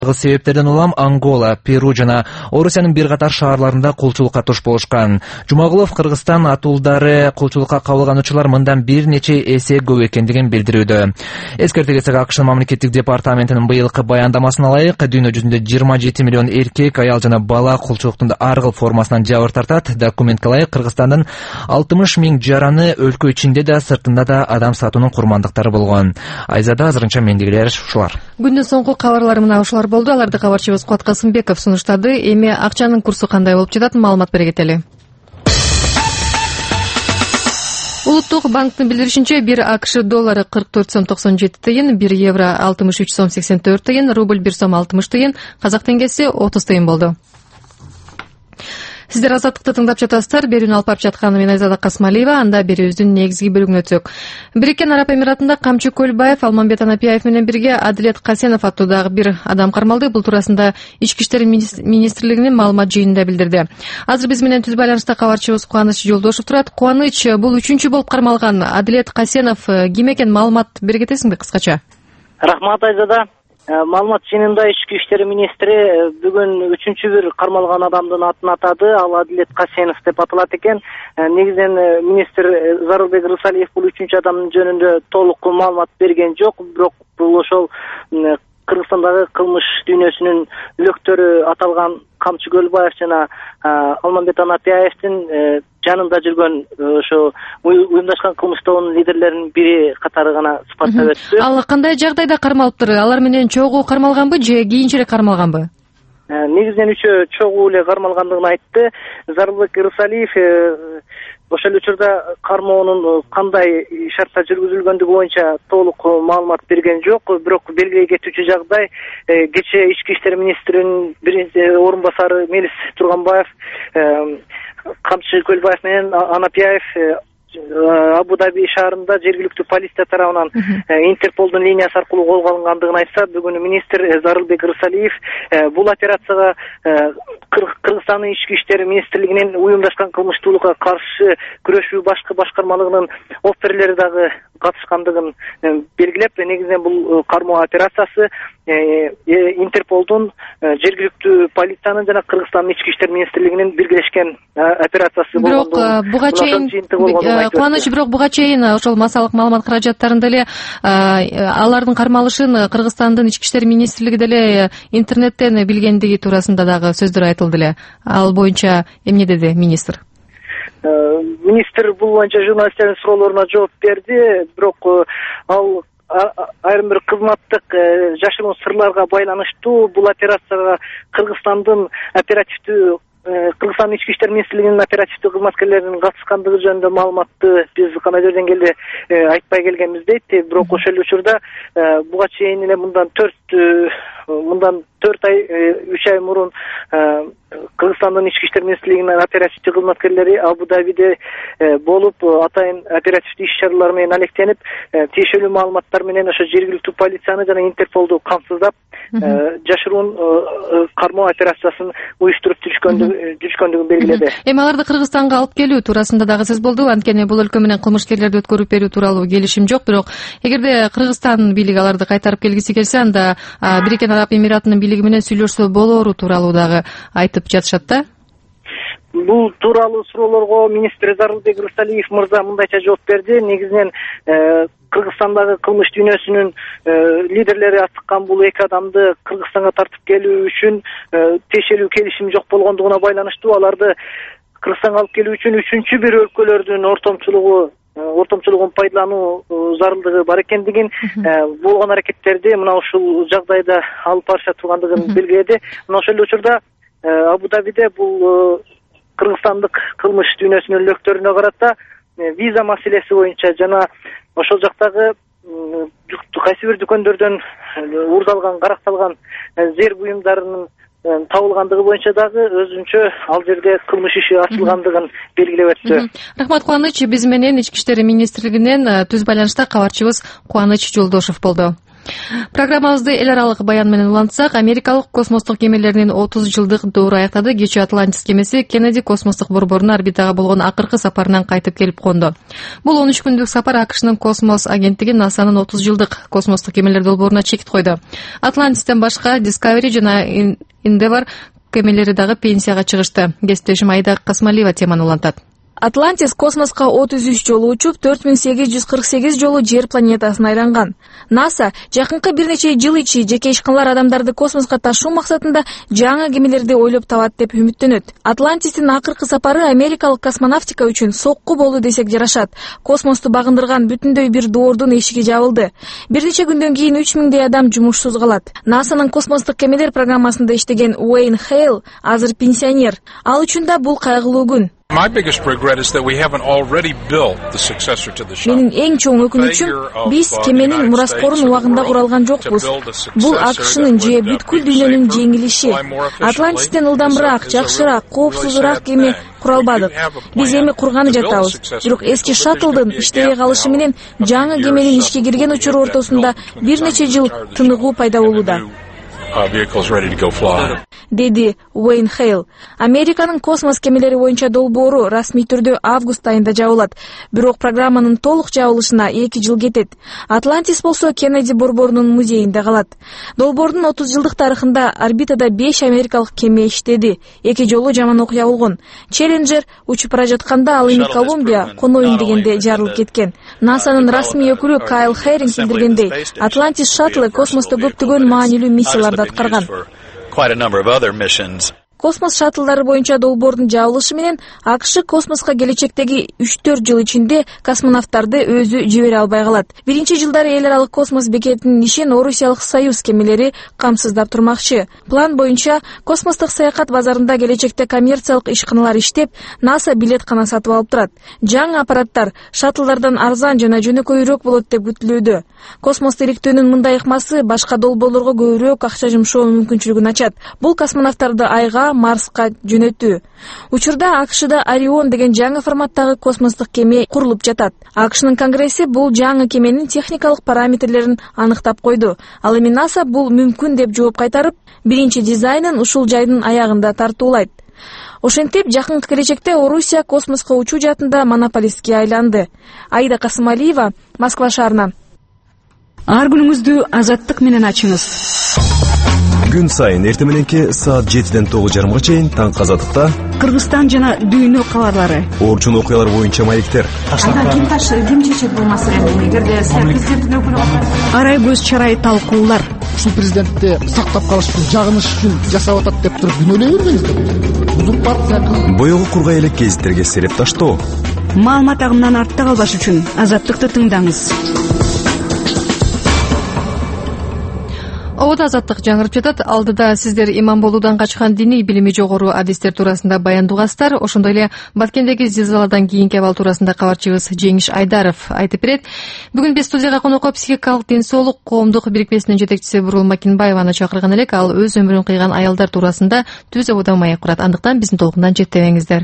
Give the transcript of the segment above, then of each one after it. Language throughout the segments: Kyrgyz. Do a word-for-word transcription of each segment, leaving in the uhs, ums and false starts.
себептерден улам Ангола, Перу жана Орусиянын бир катар шаарларында кулчулукка туш болушкан. Жумагулов Кыргызстан атуулдары кулчулукка кабылгануучулар мындан бир нече эсе көп экендигин билдирүүдө. Эскерте кетсек, АКШ мамлекеттик департаментинин быйылкы баяндамасына ылайык, дүйнө жүзүндө жыйырма жети миллион эркек, аял жана бала кулчулуктун ар кыл формасынан жабыр тартат. Документке ылайык, Кыргызстандын алтымыш миң жараны өлкө ичинде да сыртында да адам сатуунун курмандыктары болгон. Айзада азырынча мендегилер ушулар. Күндүн соңку кабарлары мына ушулар болду. Аларды кабарчыбыз Куат Касымбеков сунуштады. Эми акчанын курсу кандай болуп жатат, маалымат бере кетели. Улуттук банктын билдиришинче, бир АКШ доллары кырк төрт сом токсон жети тыйын, бир евро алтымыш үч сом сексен төрт тыйын, рубль бир сом алтымыш тыйын, казак теңгеси отуз тыйын болду. Сиздер Азаттыкты тыңдап жатасыздар. Берүүнү алып барып жатканы мен Айзада Касмалиева. Анда берүүбүздүн негизги бөлүгүнө өтсөк. Бириккен Араб Эмиратында Камчы Көлбаев, Алмамбет Анапияев менен бирге Адилет Касенов аттуудагы бир адам кармалды. Бул туурасында Ички иштер министрлигинин маалымат жыйынында билдирди. Азыр биз менен түз байланышта кабарчыбыз Кубаныч Жолдошев турат. Кубаныч, бул үчүнчү болуп кармалган Адилет Касенов ким экен, маалымат бере кетесиңби кыскача? Рахмат, Айзада. Маалымат жыйынында Ички иштер министри бүгүн үчүнчү бир кармалган адамдын атын атады. Ал Адилет Касенов деп аталат экен. Негизинен министр Зарылбек Рысалиев бул үчүнчү адамдын жөнүндө толук маалымат берген жок, бирок бул ошол Кыргызстандагы кылмыш дүйнөсүнүн лөктөрү аталган Камчы Көлбаев жана Алмамбет Анапияевдин жанында жүргөн ошо уюмдашкан кылмыш тобунун лидерлеринин бири катары гана сыпаттап өттү. Ал кандай жагдайда кармалыптыр? Алар менен чогуу кармалганбы же кийинчерээк кармалганбы? Негизинен үчөө чогуу эле кармалгандыгын айтты. Зарылбек Рысалиев ошол учурда кармоонун кандай шартта жүргүзүлгөндүгү боюнча толук маалымат берген жок, бирок белгилей кетүүчү жагдай кечээ Ички иштер министринин биринчи орун басары Мелис Турганбаев Камчы Көлбаев менен Анапияев Абу-Даби шаарында жергиликтүү полиция тарабынан Интерполдун линиясы аркылуу колго алынгандыгын айтса, бүгүн министр Зарылбек Рысалиев бул операцияга Кыргызстандын Ички иштер министрлигинин уюмдашкан кылмыштуулукка каршы күрөшүү башкы башкармалыгынын офицерлери дагы катышкандыгын белгилеп, негизинен бул кармоо операциясы Интерполдун жергиликтүү полициянын жана Кыргызстандын Ички иштер министрлигинин биргелешкен операциясы болгондугун. Бирок буга чейин Кубаныч, бирок буга чейин ошол массалык маалымат каражаттарында эле алардын кармалышын Кыргызстандын Ички иштер министрлиги деле интернеттен билгендиги туурасында дагы сөздөр айтылды эле. Ал боюнча эмне деди министр? Министр бул боюнча журналисттердин суроолоруна жооп берди, бирок ал айрым бир кызматтык жашыруун сырларга байланыштуу бул операцияга Кыргызстандын оперативдүү Кыргызстандын Ички иштер министрлигинин оперативдүү кызматкерлеринин катышкандыгы жөнүндө маалыматты биз кандай жерден келди айтпай келгенбиз дейт. Бирок ошол учурда буга чейин эле мындан төрт мындан төрт ай үч ай мурун Кыргызстандын Ички иштер министрлигинин оперативдүү кызматкерлери Абу-Дабиде болуп, атайын оперативдүү иш-чаралар менен алектенип, тиешелүү маалыматтар менен ошо жергиликтүү полицияны жана Интерполду камсыздап, жашыруун кармоо операциясын уюштуруп жүрүшкөндүгүн белгиледи. Эми аларды Кыргызстанга алып келүү туурасында дагы сөз болду. Анткени бул өлкө менен кылмышкерлерди өткөрүп берүү тууралуу келишим жок, бирок эгерде Кыргызстан бийлиги аларды кайтарып келгиси келсе, анда Бириккен Араб Эмиратынын бийлиги менен сүйлөшсө болоору тууралуу дагы айтып жатышат да. Бул тууралуу суроолорго министр Зарылбек Рысалиев мырза мындайча жооп берди. Негизинен Кыргызстандагы кылмыш дүйнөсүнүн лидерлери аттыккан бул эки адамды Кыргызстанга тартып келүү үчүн тиешелүү келишим жок болгондугуна байланыштуу аларды Кыргызстанга алып келүү үчүн үчүнчү бир өлкөлөрдүн ортомчулугу ортомчулугун пайдалануу зарылдыгы бар экендигин, болгон аракеттерди мына ушул жагдайда алып барыша тургандыгын белгиледи. Мына ошол учурда Абу-Дабиде бул кыргызстандык кылмыш дүйнөсүнүн лөктөрүнө карата виза маселеси боюнча жана ошол жактагы кайсы бир дүкөндөрдөн уурдалган, каракталган зер буюмдарынын табылгандыгы боюнча дагы өзүнчө ал жерде кылмыш иши ачылгандыгын белгилеп өттү. Рахмат, Кубаныч. Биз менен Ички иштер министрлигинен түз байланышта кабарчыбыз Кубаныч Жолдошев болду. Программабызды эл аралык баян менен улантсак, америкалык космостук кемелеринин отуз жылдык доору аяктады. Кечээ Атлантис кемеси Кеннеди космостук борборуна орбитага болгон акыркы сапарынан кайтып келип конду. Бул он үч күндүк сапар АКШнын космос агенттиги НАСАнын отуз жылдык космостук кемелер долбооруна чекит койду. Атлантистен башка Discovery жана Endeavour кемелери дагы пенсияга чыгышты. Кесиптешим Айда Касмалиева теманы улантат. Атлантис космоска отуз үч жолу учуп, төрт миң сегиз жүз кырк сегиз жолу Жер планетасын айланган. НАСА жакынкы бир нече жыл ичи жеке ишканалар адамдарды космоска ташуу максатында жаңы кемелерди ойлоп табат деп үмүттөнөт. Атлантистин акыркы сапары америкалык космонавтика үчүн сокку болду десек жарашат. Космосту багындырган бүтүндөй бир доордун эшиги жабылды. Бир нече күндөн кийин үч миңдей адам жумушсуз калат. НАСАнын космостук кемелер программасында иштеген Уэйн Хейл азыр пенсионер. Ал үчүн да бул кайгылуу күн. Менин эң чоң өкүнүчүм, биз кеменин мураскорун убагында кура алган жокпуз. Бул АКШнын же бүткүл дүйнөнүн жеңилиши. Атлантистен ылдамыраак, жакшыраак, коопсузураак кеме кура албадык. Биз эми курганы жатабыз. Бирок эски шаттлдын иштебей калышы менен жаңы кеменин ишке кирген учуру ортосунда бир нече жыл тыныгуу пайда болууда, деди Уэйн Хейл. Американын космос кемелери боюнча долбоору расмий түрдө август айында жабылат. Бирок программанын толук жабылышына эки жыл кетет. Атлантис болсо Кеннеди борборунун музейинде калат. Долбоордун отуз жылдык тарыхында орбитада беш америкалык кеме иштеди. Эки жолу жаман окуя болгон. Челленджер учуп бара жатканда ал эми Колумбия коноюн дегенде жарылып кеткен. НАСАнын расмий өкүлү Кайл Херинг билдиргендей, Атлантис шаттлы космосто көптөгөн маанилүү миссияларды аткарган. Космос шаттлдары боюнча долбоордун жабылышы менен АКШ космоска келечектеги үч төрт жыл ичинде космонавттарды өзү жибере албай калат. Биринчи жылдары эл аралык космос бекетинин ишин Орусиялык Союз кемелери камсыздап турмакчы. План боюнча космостук саякат базарында келечекте коммерциялык ишканалар иштеп, НАСА билеткана сатып алып турат. Жаңы аппараттар шаттлдардан арзан жана жөнөкөйрөөк болот деп күтүлүүдө. Космосту иликтөөнүн мындай ыкмасы башка долбоорлорго көбүрөөк акча жумшоо мүмкүнчүлүгүн ачат. Бул космонавттарды Айга, Марска жөнөтүү. Учурда АКШда Орион деген жаңы форматтагы космостук кеме курулуп жатат. АКШнын конгресси бул жаңы кеменин техникалык параметрлерин аныктап койду. Ал эми НАСА бул мүмкүн деп жооп кайтарып, биринчи дизайнын ушул жайдын аягында тартуулайт. Ошентип, жакынкы келечекте Орусия космоско учуу жаатында монополистке айланды. Айда Касмалиева, Москва шаарынан. Ар күнүңүздү азаттык менен ачыңыз. Күн сайын эртең мененки саат жетиден тогуз жарымга чейин таңкы азаттыкта Кыргызстан жана дүйнө кабарлары, орчун окуялар боюнча маектер. Ага, ким таш, ким чечет бул маселени? Эгерде сиз президенттин өкүлү болсоңуз, арай көз чарай талкуулар. Ушул президентти сактап калыш үчүн, жагыныш үчүн жашап атат деп туруп күнөөлөй бербеңиздер. Узун партия боёгу кургай элек гезиттерге сереп таштоо. Маалымат агымынан артта калбаш үчүн азаттыкты тыңдаңыз. Обод азаттык жаңырып жатат. Алдыда сиздер имам болуудан качкан диний билими жогору адистер туурасында баяндугасыздар. Ошондой эле Баткендеги зилзаладан кийинки абал туурасында кабарчыбыз Жеңиш Айдаров айтып берет. Бүгүн биз студияга конокко психикалык ден соолук коомдук бирикмесинин жетекчиси Бурул Макинбаеваны чакырган элек. Ал өз өмүрүн кыйган аялдар туурасында түз ободон маек курат. Андыктан биздин толкундан четтебеңиздер.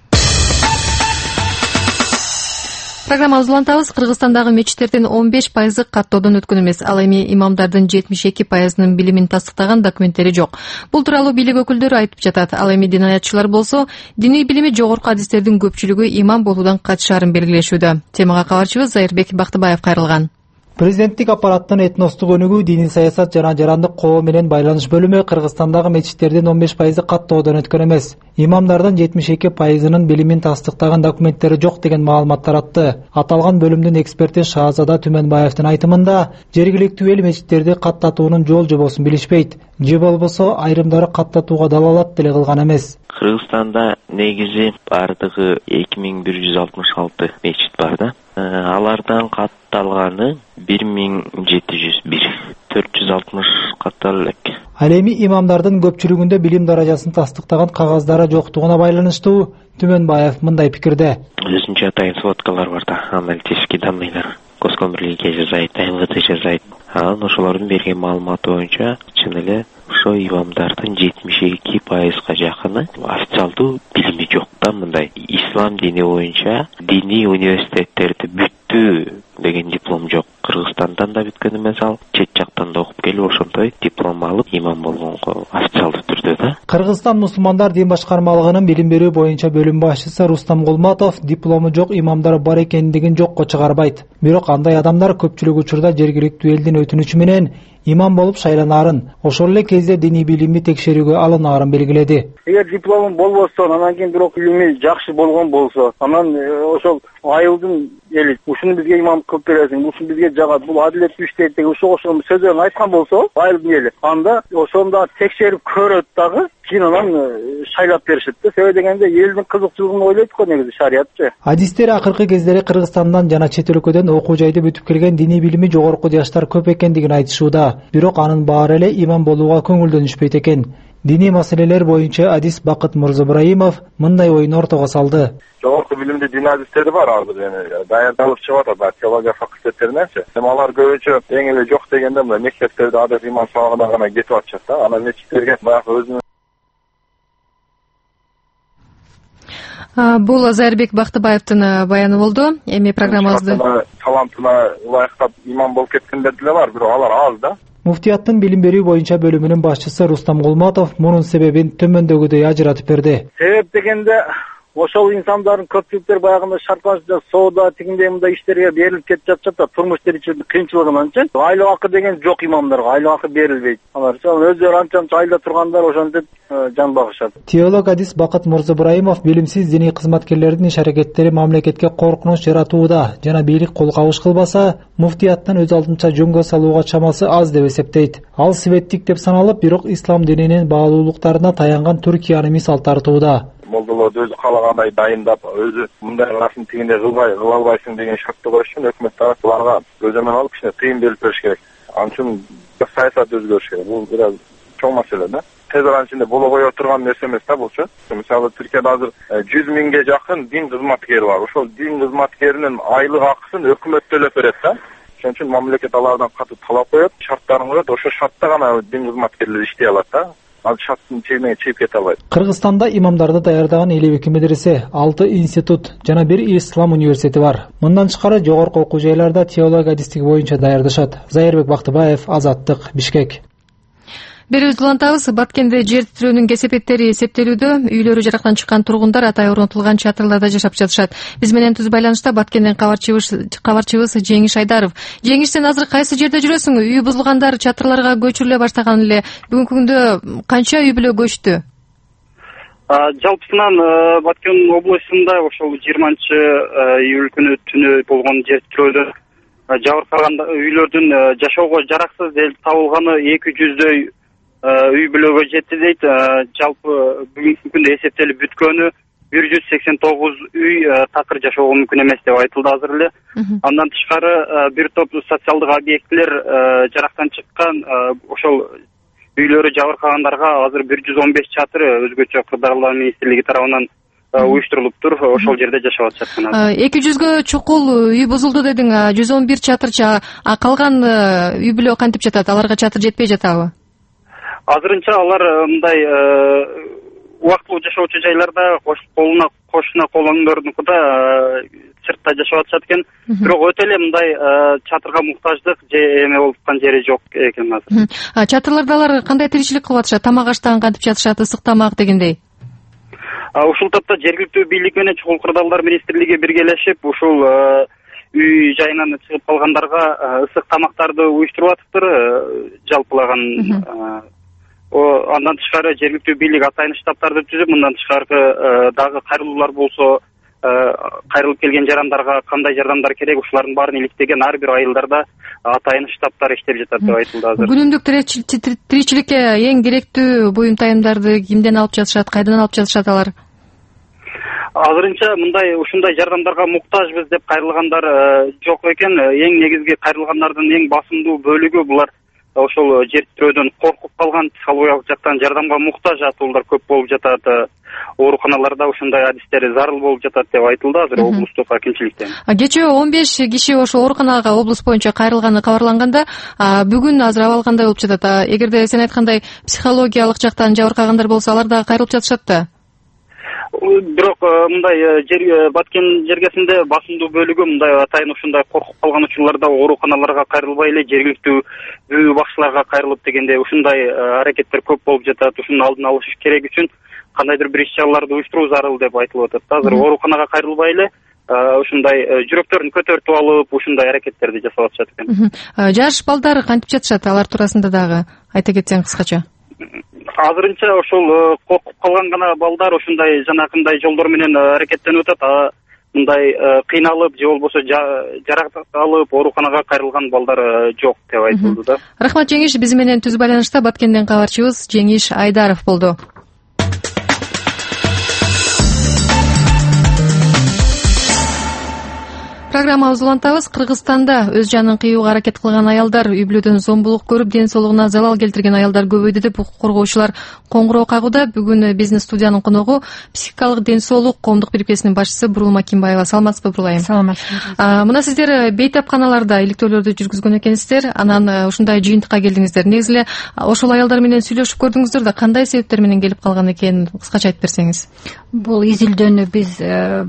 Программабызды улантабыз. Кыргызстандагы мечиттердин он беш пайызы каттоодон өткөн эмес. Ал эми имамдардын жетимиш эки пайызынын билимин тастыктаган документтери жок. Бул тууралуу бийлик өкүлдөрү айтып жатат. Ал эми дин аятчылар болсо, диний билими жогорку адистердин көпчүлүгү имам болуудан качышаарын белгилешүүдө. Темага кабарчыбыз Зайырбек Бактыбаев кайрылган. Президенттик аппараттын этностук өнүгүү, дини саясат жана жарандык коом менен байланыш бөлүмү Кыргызстандагы мечиттердин он беш пайызы каттоодон өткөн эмес. Имамдардын жетимиш эки пайызынын билимин тастыктаган документтери жок деген маалымат таратты. Аталган бөлүмдүн эксперти Шаазада Түмөнбаевдин айтымында, жергиликтүү эл мечиттерди каттатуунун жол жобосун билишпейт. Же болбосо айрымдары каттатууга далалат деле кылган эмес. Кыргызстанда негизи бардыгы эки миң бир жүз алтымыш алты мечит бар да. Алардан катталганы бир миң жети жүз бир. төрт жүз алтымыш катталып элек. Ал эми имамдардын көпчүлүгүндө билим даражасын тастыктаган кагаздары жоктугуна байланыштуу Түмөнбаев мындай пикирде. Өзүнчө атайын сводкалар бар да, аналитический данныйлар. Госкомирликке жазайт, эм вэ тэ жазайт. Анан ошолордун берген маалыматы боюнча чын эле ошо имамдардын жетимиш эки пайызга жакыны официалдуу билими жок да. Мындай ислам дини боюнча диний университеттерди бүттү деген диплом жок. Кыргызстандан да бүткөн эмес, ал чет жак дәл ошондой диплом алып имам болгонго официалдуу түрдө да. Кыргызстан мусулмандар дин башкармалыгынын билим берүү боюнча бөлүм башчысы Рустам Кулматов диплому жок имамдар бар экендигин жокко чыгарбайт. Бирок андай адамдар көпчүлүк учурда жергиликтүү элдин өтүнүчү менен имам болуп шайланаарын, ошол эле кезде диний билимди текшерүүгө алынаарын белгиледи. Эгер дипломун болбосо, анан кийин бирок илими жакшы болгон болсо, анан ошол айылдын эли ушуну бизге имам кылып бересиң, ушуну бизге жагат, бул адилеттүү иштейт деген ошол ошол сөздөрүн айткан болсо, айылдын эли, анда ошондо текшерип көрөт дагы, кийин анан шайлап беришет да. Себеби дегенде элдин кызыкчылыгын ойлойт го негизи шариятчы. Адистер акыркы кездери Кыргызстандан жана чет өлкөдөн окуу жайды бүтүп келген диний билими жогорку жаштар көп экендигин айтышууда. Бирок анын баары эле имам болууга көңүлдөнүшпөйт экен. Диний маселелер боюнча адис Бакыт Мурзабраимов мындай оюн ортого салды. Жогорку билимдүү дин адистери бар азыр, эми даярдалып чыгып атат теология факультеттериненчи. Эми алар көбүнчө эң эле жок дегенде мына мектептерде адат имам сабагына гана кетип атышат да. Анан мечиттерге баягы өзүнүн Бул Зайырбек Бактыбаевдин баяны болду. Эми программабызды талантына ылайыктап имам болуп кеткендер деле бар, бирок алар аз да. Муфтияттын билим берүү боюнча бөлүмүнүн башчысы Рустам Кулматов мунун себебин төмөндөгүдөй ажыратып берди. Себеп дегенде ошол инсандардын көпчүлүктөр баягында шартлашта соода тигиндей мындай иштерге берилип кетип жатышат да, турмуш тиричиликтин кыйынчылыгынанчы. Айлык акы деген жок имамдарга, айлык акы берилбейт. Алар өздөрү анча-мынча айылда тургандар ошентип жан багышат. Теолог адис Бакыт Мурзабраимов билимсиз диний кызматкерлердин иш-аракеттери мамлекетке коркунуч жаратууда жана бийлик кол кабыш кылбаса, муфтияттын өз алдынча жөнгө салууга чамасы аз деп эсептейт. Ал светтик деп саналып, бирок ислам дининин баалуулуктарына таянган Түркияны мисал тартууда. Молдолорду өзү каалагандай дайындап, өзү мындай кыласың, тигиндей кылбай, кыла албайсың деген шартты коюш үчүн өкмөт тарапы буларга көзөмөл алып кичине тыйын берип бериш керек. Ал үчүн саясат өзгөрүш керек. Бул бир аз чоң маселе да. Тез арада ичинде боло кое турган нерсе эмес да булчу. Мисалы Түркияда азыр жүз миңге жакын дин кызматкери бар. Ошол дин кызматкеринин айлык акысын өкмөт төлөп берет да. Ошон үчүн мамлекет алардан катуу талап коет, шарттарын коет. Ошол шартта гана дин кызматкерлери иштей алат да. Ал шарттын чегине чыгып кете албайт. Кыргызстанда имамдарды даярдаган элүү эки медресе, алты институт жана бир ислам университети бар. Мындан тышкары жогорку окуу жайларда теология адистиги боюнча даярдашат. Зайырбек Бактыбаев, Азаттык, Бишкек. Берүүбүздү улантабыз. Баткенде жер титирөөнүн кесепеттери эсептелүүдө. Үйлөрү жарактан чыккан тургундар атайын орнотулган чатырларда жашап жатышат. Биз менен түз байланышта Баткенден кабарчыбыз кабарчыбыз Жеңиш Айдаров. Жеңиш, сен азыр кайсы жерде жүрөсүң? Үй бузулгандар чатырларга көчүрүлө баштаган эле. Бүгүнкү күндө канча үй бүлө көчтү? Жалпысынан Баткен областында ошол жыйырманчы июль күнү түнү болгон жер титирөөдө жабыркаган үйлөрдүн жашоого жараксыз деп табылганы эки жүздөй үй бүлөгө жетти дейт. Жалпы бүгүнкү күндө эсептелип бүткөнү бир жүз сексен тогуз үй такыр жашоого мүмкүн эмес деп айтылды азыр эле. Андан тышкары бир топ социалдык объектилер жарактан чыккан, ошол үйлөрү жабыркагандарга азыр бир жүз он беш чатыры өзгөчө Кырдаалар министрлиги тарабынан уюштурулуптур. Ошол жерде жашап атышат. эки жүзгө чукул үй бузулду дедің, жүз он бир чатырча, а калган үй бүлө кантип жатат? Аларга чатыр жетпей жатабы? Азырынча алар мындай убактылуу жашоочу жайларда колуна кошуна колоңдордукуда сыртта жашап атышат экен. Бирок өтө эле мындай чатырга муктаждык же эме болуп аткан жери жок экен азыр. Чатырларда алар кандай тиричилик кылып атышат? Тамак аштан кантип жатышат? Ысык тамак дегендей. Ушул тапта жергиликтүү бийлик менен Чугул Кырдаалдар министрлиги биргелешип, ушул үй жайынан чыгып калгандарга ысык тамактарды уюштуруп атыптыр, жалпылаган. Андан тышкары жергиликтүү бийлик атайын штабтарды түзүп, мындан тышкары дагы кайрылуулар болсо, кайрылып келген жарандарга кандай жардамдар керек, ушулардын баарын иликтеген ар бир айылдарда атайын штабтар иштеп жатат деп айтылды азыр. Күнүмдүк тиричиликке эң керектүү буюм-тайымдарды кимден алып жатышат, кайдан алып жатышат алар? Азырынча мындай ушундай жардамдарга муктажбыз деп кайрылгандар жок экен. Эң негизги кайрылгандардын эң басымдуу бөлүгү булар ошол жер титирөөдөн коркуп калган, психологиялык жактан жардамга муктаж атуулар көп болуп жатат. Ооруканаларда ушундай адистер зарыл болуп жатат деп айтылды азыр облустук акимчиликтен. Кечээ он беш киши ошол ооруканага облус боюнча кайрылганы кабарланганда, бүгүн азыр абал кандай болуп жатат? Эгерде сен айткандай психологиялык жактан жабыркагандар болсо, алар дагы кайрылып жатышат да? бирок мындай жер Баткен жергесинде басымдуу бөлүгү мындай атайын ушундай коркуп калган учурларда ооруканаларга кайрылбай эле жергиликтүү үй бакчыларга кайрылып дегенде ушундай аракеттер көп болуп жатат. Ушунун алдын алыш керек үчүн кандайдыр бир иш-чараларды уюштуруу зарыл деп айтылып атат. Азыр ооруканага кайрылбай эле ушундай жүрөктөрүн көтөртүп алып ушундай аракеттерди жасап атышат экен. Жаш балдар кантип жатышат? Алар туурасында дагы айта кетсең кыскача. Азырынча ошол коркуп калган гана балдар ушундай жанакындай жолдор менен аракеттенип атат. Мындай кыйналып же болбосо жаракат алып ооруканага кайрылган балдар жок деп айтылды да. Рахмат Жеңиш, биз менен түз байланышта Баткенден кабарчыбыз Жеңиш Айдаров болду. Программабызды улантабыз. Кыргызстанда өз жанын кыюуга аракет кылган аялдар, үй бүлөдөн зомбулук көрүп, ден соолугуна залал келтирген аялдар көбөйдү деп укук коргоочулар коңгуроо кагууда. Бүгүн биздин студиянын коногу психикалык ден соолук коомдук бирикмесинин башчысы Бурулма Кимбаева. Саламатсызбы, Бурулайым? Саламатсызбы. Мына сиздер бейтапканаларда иликтөөлөрдү жүргүзгөн экенсиздер. Анан ушундай жыйынтыкка келдиңиздер. Негизи эле ошол аялдар менен сүйлөшүп көрдүңүздөр да, кандай себептер менен келип калган экенин кыскача айтып берсеңиз. Бул изилдөөнү биз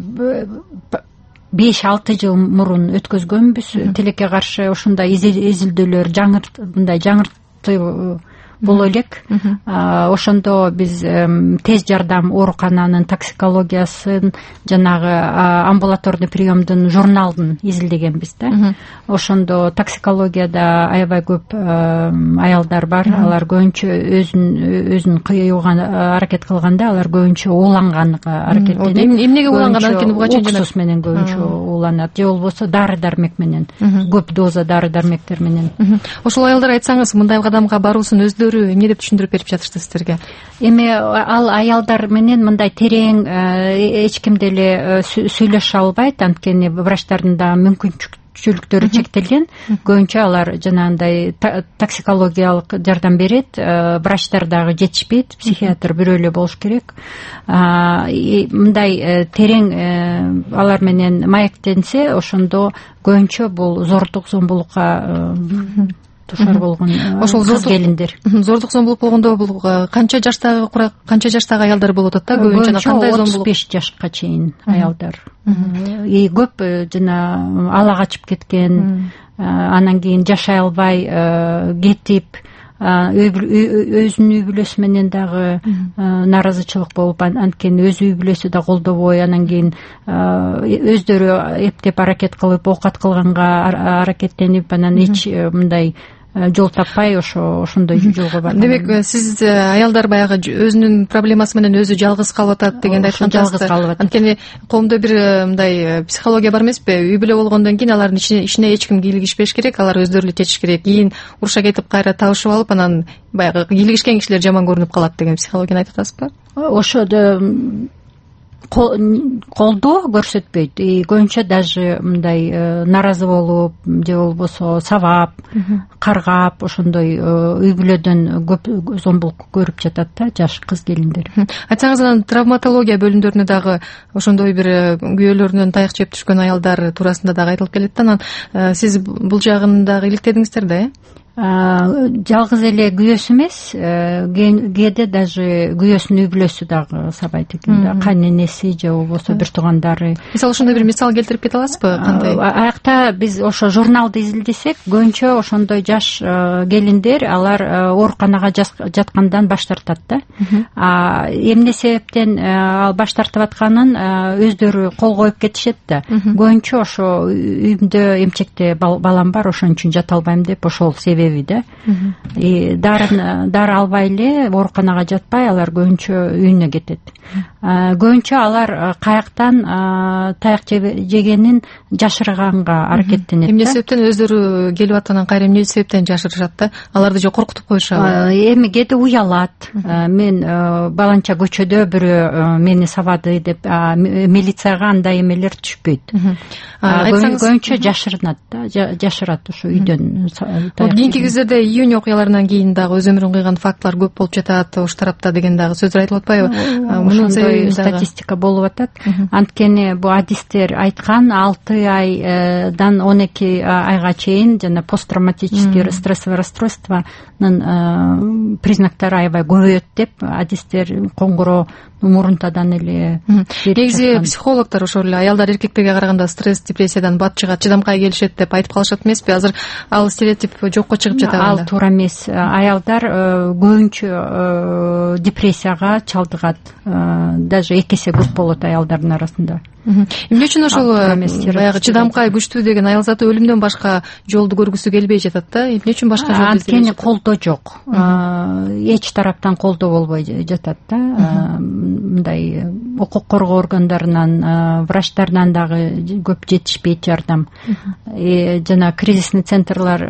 беш алты жыл мурун өткөзгөнбүз. Тилекке каршы ушундай изилдөөлөр жаңыр мындай жаңыртуу боло элек. Ошондо биз тез жардам оорукананын токсикологиясын, жанагы амбулаторный приемдун журналын изилдегенбиз да. Ошондо токсикологияда аябай көп аялдар бар. Алар көбүнчө өзүн өзүн кыюуга аракет кылганда алар көбүнчө ууланганга аракеттенет. Эмнеге ууланган анткени буга чейин уксус менен көбүнчө ууланат, же болбосо дары-дармек менен, көп доза дары-дармектер менен. Ошол аялдар айтсаңыз, мындай кадамга баруусун өздөрү эмне деп түшүндүрүп берип жатышты сиздерге? Эми ал аялдар менен мындай терең эч ким деле сүйлөшө албайт, анткени врачтардын да мүмкүнчүлүктөрү чектелген. Көбүнчө алар жанагындай токсикологиялык жардам берет, врачтар дагы жетишпейт, психиатр бирөө эле болуш керек. Мындай терең алар менен маектенсе, ошондо көбүнчө бул зордук, зомбулукка тушар болгон кыз келиндер. Зордук, зомбулук болгондо бул канча жаштагы канча жаштагы аялдар болуп атат да? Көбүнчө кандай зомбулук? отуз беш жашка чейин аялдар. И көп жана ала качып кеткен, анан кийин жашай албай кетип, өзүнүн үй бүлөсү менен дагы нааразычылык болуп, анткени өз үй бүлөсү да колдобой, анан кийин өздөрү эптеп аракет кылып, оокат кылганга аракеттенип, анан эч мындай жол таппай ошо ошондой жолго барган. Демек, сиз аялдар баягы өзүнүн проблемасы менен өзү жалгыз калып атат дегенди айткан жалгыз калып атат. Анткени коомдо бир мындай психология бар эмеспи? Үй бүлө болгондон кийин алардын ишине эч ким кийлигишпеш керек, алар өздөрү эле чечиш керек. Кийин уруша кетип кайра табышып алып, анан баягы кийлигишкен кишилер жаман көрүнүп калат деген психологияны айтып атасызбы? Ошодо колдоо көрсөтпөйт. Көбүнчө даже мындай нааразы болуп, же болбосо сабап, каргап, ошондой үй бүлөдөн көп зомбулук көрүп жатат да жаш кыз келиндер. Айтсаңыз, анан травматология бөлүмдөрүнө дагы ошондой бир күйөөлөрүнөн таяк жеп түшкөн аялдар туурасында дагы айтылып келет да. Анан сиз бул жагын дагы иликтедиңиздер да, э? Жалгыз эле күйөөсү эмес, кээде даже күйөөсүнүн үй бүлөсү дагы сабайт экен да, кайненеси же болбосо бир туугандары. Мисалы, ошондой бир мисал келтирип кете аласызбы? Кандай? Аякта биз ошо журналды изилдесек, көбүнчө ошондой жаш келиндер алар ооруканага жаткандан баш тартат да. Эмне себептен ал баш тартып атканын өздөрү кол коюп кетишет да. Көбүнчө ошо үйүмдө эмчекте балам бар, ошон үчүн жата албайм деп ошол себеби да. И дарын дары албай эле ооруканага жатпай алар көбүнчө үйүнө кетет. Көбүнчө алар каяктан таяк жегенин жашырганга аракеттенет. Эмне себептен өздөрү келип атканын кайра эмне себептен жашырышат да? Аларды же коркутуп коюшабы? Эми кээде уялат. Мен баланча көчөдө бирөө мени сабады деп милицияга андай эмелер түшпөйт. Көбүнчө жашырынат да, жашырат ошо үйдөн. Кийинки кездерде июнь окуяларынан кийин дагы өз өмүрүн кыйган фактылар көп болуп жатат ош тарапта деген дагы сөздөр айтылып атпайбы? Мунун себеби ошондой статистика болуп атат. Анткени бул адистер айткан алты айдан он эки айга чейин жана посттравматический стрессовый расстройствонун признактары аябай көбөйөт деп адистер коңгуроо мурунтадан эле. Негизи психологдор ошол эле аялдар эркектерге караганда стресс, депрессиядан бат чыгат, чыдамкай келишет деп айтып калышат эмеспи? Азыр ал стереотип жокко чыгып жатат. Ал туура эмес. Аялдар көбүнчө депрессияга чалдыгат. Даже эки эсе көп болот аялдардын арасында. Эмне үчүн ошол баягы чыдамкай күчтүү деген аял заты өлүмдөн башка жолду көргүсү келбей жатат да? Эмне үчүн башка жол издебей? Анткени колдоо жок. Эч тараптан колдоо болбой жатат да. Мындай укук коргоо органдарынан, врачтардан дагы көп жетишпейт жардам. Жана кризисный центрлар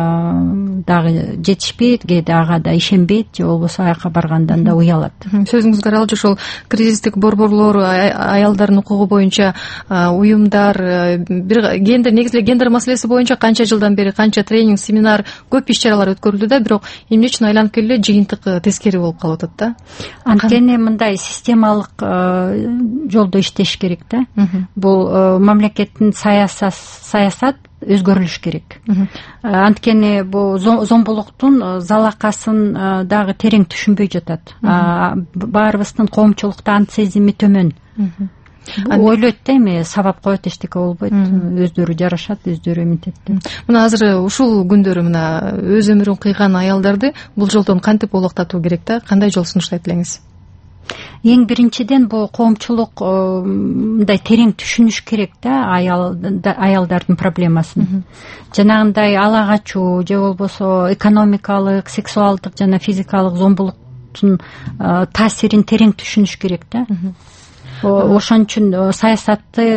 дагы жетишпейт, кээде ага да ишенбейт, же болбосо аяка баргандан да уялат. Сөзүңүзгө аралап ошол кризистик борборлор, аялдардын укугу боюнча уюмдар, бир гендер, негизи гендер маселеси боюнча канча жылдан бери канча тренинг, семинар, көп иш-чаралар өткөрүлдү да, бирок эмне үчүн айланып келе жыйынтык тескери болуп калып атат да? Анткени мындай системалык жолдо иштеш керек да. Бул мамлекеттин саясат өзгөрүлүш керек. Анткени бул зомбулуктун залакасын дагы терең түшүнбөй жатат. Баарыбыздын коомчулукта ант сезими төмөн. Ойлойт да эми сабап коет, эчтеке болбойт, өздөрү жарашат, өздөрү эмитет. Мына азыр ушул күндөрү мына өз өмүрүн кыйган аялдарды бул жолдон кантип олоктатуу керек да? Кандай жол сунуштайт элеңиз? Эң биринчиден бул коомчулук мындай терең түшүнүш керек да аялдардын проблемасын. Жанагындай ала качуу же болбосо экономикалык, сексуалдык жана физикалык зомбулуктун таасирин терең түшүнүш керек да. Ошон үчүн саясатты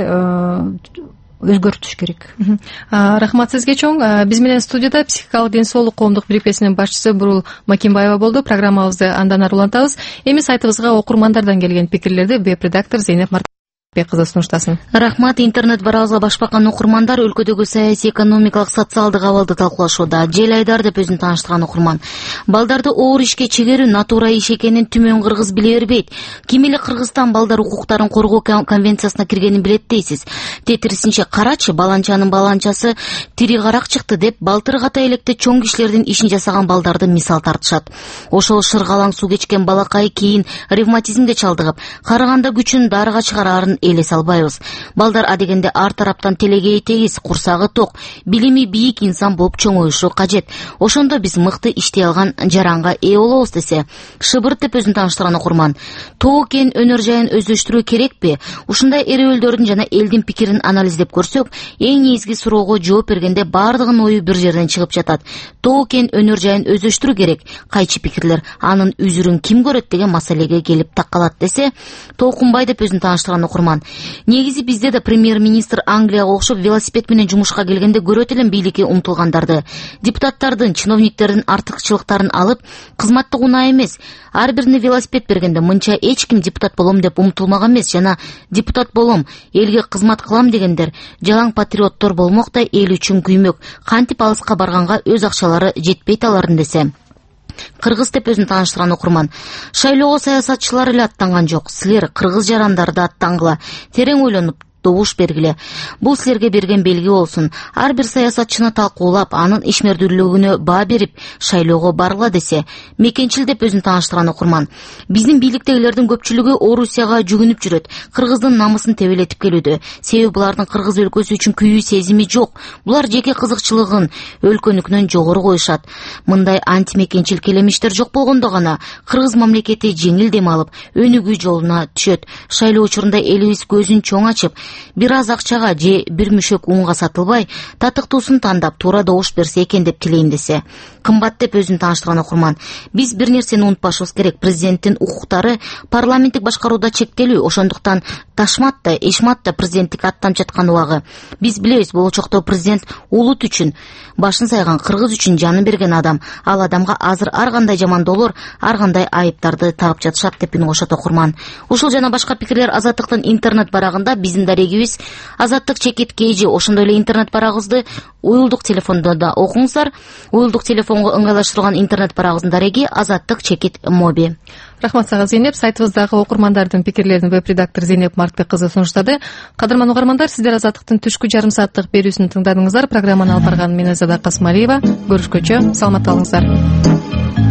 өзгөртүш керек. Рахмат сизге чоң. Биз менен студияда психикалык ден соолук коомдук бирикмесинин башчысы Бурул Макимбаева болду. Программабызды андан ары улантабыз. Эми сайтыбызга окурмандардан келген пикирлерди веб-редактор Зейнеп кызы сунуштасын. Рахмат. Интернет барабызга башбакан окурмандар өлкөдөгү саясий, экономикалык, социалдык абалды талкуулашууда. Жел Айдар деп өзүн тааныштырган окурман. Балдарды оор ишке чегерүү натура иш экенин түмөн кыргыз биле бербейт. Ким эле Кыргызстан балдар укуктарын коргоо конвенциясына киргенин билет дейсиз. Тетирисинче карачы, баланчанын баланчасы тири карак чыкты деп балтыр ката электе чоң кишилердин ишин жасаган балдарды мисал тартышат. Ошол шыргалаң суу кечкен балакай кийин ревматизмге чалдыгып, караганда күчүн дарыга чыгарарын элес албайбыз. Балдар адегенде ар тараптан телегей тегиз, курсагы ток, билими бийик инсан болуп чоңоюшу кажет. Ошондо биз мыкты иштей алган жаранга ээ болобуз десе. Шыбырт деп өзүн тааныштырган окурман. Тоо кен өнөр жайын өздөштүрүү керекпи? Ушундай эребөлдөрдүн жана элдин пикирин анализдеп көрсөк, эң негизги суроого жооп бергенде бардыгынын ою бир жерден чыгып жатат. Тоо кен өнөр жайын өздөштүрүү керек. Кайчы пикирлер анын үзүрүн ким көрөт деген маселеге келип такалат десе. Толкунбай деп өзүн тааныштырган окурман. Негизи бизде да премьер-министр Англияга окшоп велосипед менен жумушка келгенде көрөт элем бийликке умтулгандарды. Депутаттардын, чиновниктердин артыкчылыктарын алып, кызматтык унаа эмес. Ар бирине велосипед бергенде мынча эч ким депутат болом деп умтулмаган эмес, жана депутат болом, элге кызмат кылам дегендер жалаң патриоттор болмок да эл үчүн күймөк. Кантип алыска барганга өз акчалары жетпейт алардын десе. Кыргыз деп өзүн тааныштырган окурман. Шайлоого саясатчылар эле аттанган жок. Силер кыргыз жарандарды аттангыла. Терең ойлонуп добуш бергиле. Бул силерге берген белги болсун. Ар бир саясатчыны талкуулап, анын ишмердүүлүгүнө баа берип, шайлоого баргыла десе. Мекенчил деп өзүн тааныштырган окурман. Биздин бийликтегилердин көпчүлүгү Орусияга жүгүнүп жүрөт. Кыргыздын намысын тебелетип келүүдө. Себеби булардын кыргыз өлкөсү үчүн күйүү сезими жок. Булар жеке кызыкчылыгын өлкөнүкүнөн жогору коюшат. Мындай антимекенчил келемиштер жок болгондо гана кыргыз мамлекети жеңил дем алып, өнүгүү жолуна түшөт. Шайлоо учурунда элибиз көзүн чоң ачып, бир аз акчага же бир мүшөк унга сатылбай, татыктуусун тандап туура добуш берсе экен деп тилейм десе. Кымбат деп өзүн тааныштырган окурман. Биз бир нерсени унутпашыбыз керек. Президенттин укуктары парламенттик башкарууда чектелүү. Ошондуктан Ташмат да, Эшмат да президенттик аттанып жаткан убагы. Биз билебиз, болочокто президент улут үчүн башын сайган, кыргыз үчүн жанын берген адам. Ал адамга азыр ар кандай жамандоолор, ар кандай айыптарды тагып жатышат деп үн кошот окурман. Ушул жана башка пикирлер Азаттыктын интернет барагында. Биздин дарегибиз Азаттык чекит кей жи. Ошондой эле интернет барагыбызды уюлдук телефондо да окуңуздар. Уюлдук телефон телефонго ыңгайлаштырылган интернет барагыбыздын дареги Азаттык чекит моби. Рахмат сага Зейнеп. Сайтыбыздагы окурмандардын пикирлерин веб-редактор Зейнеп Мартбек кызы сунуштады. Кадырман угармандар, сиздер Азаттыктын түшкү жарым сааттык берүүсүн тыңдадыңыздар. Программаны алып барган мен Айзада Касмалиева. Көрүшкөнчө саламат калыңыздар.